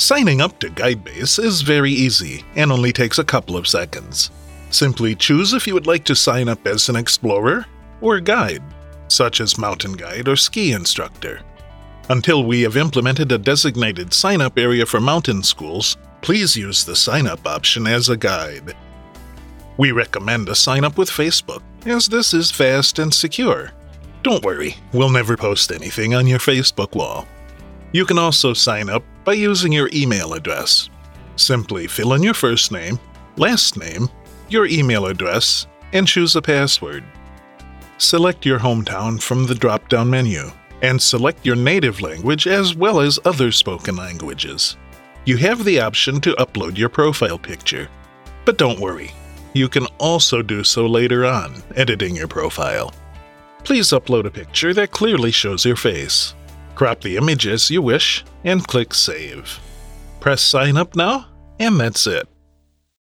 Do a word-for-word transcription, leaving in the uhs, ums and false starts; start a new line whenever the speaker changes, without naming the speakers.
Signing up to GuideBase is very easy and only takes a couple of seconds. Simply choose if you would like to sign up as an explorer or guide, such as mountain guide or ski instructor. Until we have implemented a designated sign-up area for mountain schools, please use the sign-up option as a guide. We recommend a sign-up with Facebook, as this is fast and secure. Don't worry, we'll never post anything on your Facebook wall. You can also sign up by using your email address. Simply fill in your first name, last name, your email address, and choose a password. Select your hometown from the drop-down menu, and select your native language as well as other spoken languages. You have the option to upload your profile picture. But don't worry, you can also do so later on, editing your profile. Please upload a picture that clearly shows your face. Crop the image as you wish, and click Save. Press Sign Up now, and that's it.